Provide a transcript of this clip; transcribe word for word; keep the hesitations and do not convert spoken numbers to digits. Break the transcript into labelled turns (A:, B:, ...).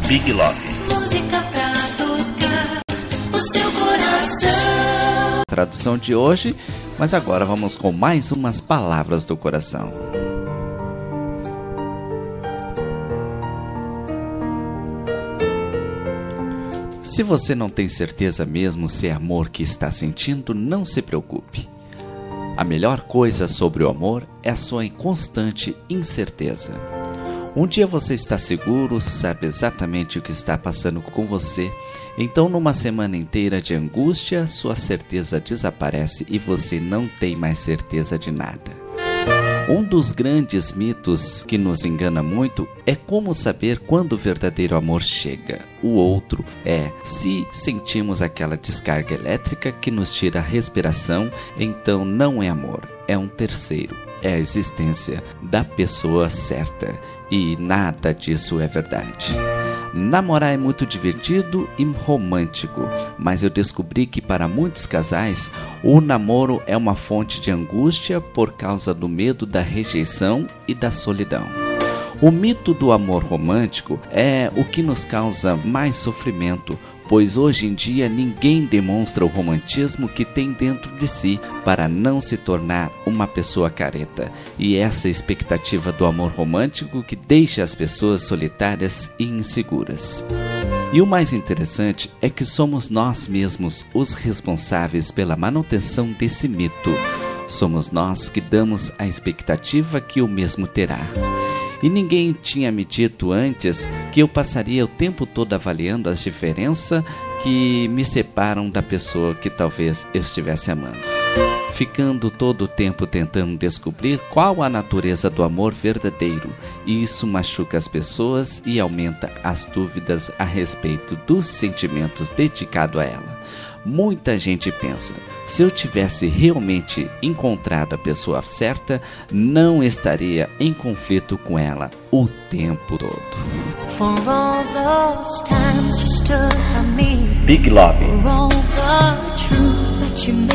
A: Big Love.
B: Música pra tocar o seu coração.
C: Tradução de hoje, mas agora vamos com mais umas palavras do coração. Se você não tem certeza mesmo se é amor que está sentindo, não se preocupe. A melhor coisa sobre o amor é a sua constante incerteza. Um dia você está seguro, sabe exatamente o que está passando com você. Então, numa semana inteira de angústia, sua certeza desaparece e você não tem mais certeza de nada. Um dos grandes mitos que nos engana muito é como saber quando o verdadeiro amor chega. O outro é se sentimos aquela descarga elétrica que nos tira a respiração, então não é amor, é um terceiro. É a existência da pessoa certa. E nada disso é verdade. Namorar é muito divertido e romântico, mas eu descobri que para muitos casais, o namoro é uma fonte de angústia por causa do medo da rejeição e da solidão. O mito do amor romântico é o que nos causa mais sofrimento, pois hoje em dia ninguém demonstra o romantismo que tem dentro de si para não se tornar uma pessoa careta. E essa expectativa do amor romântico que deixa as pessoas solitárias e inseguras. E o mais interessante é que somos nós mesmos os responsáveis pela manutenção desse mito. Somos nós que damos a expectativa que o mesmo terá. E ninguém tinha me dito antes que eu passaria o tempo todo avaliando as diferenças que me separam da pessoa que talvez eu estivesse amando. Ficando todo o tempo tentando descobrir qual a natureza do amor verdadeiro. E isso machuca as pessoas e aumenta as dúvidas a respeito dos sentimentos dedicados a ela. Muita gente pensa, se eu tivesse realmente encontrado a pessoa certa, não estaria em conflito com ela o tempo todo.
B: For all those times you stood by me.
A: Big Love.
B: For all the truth that you made.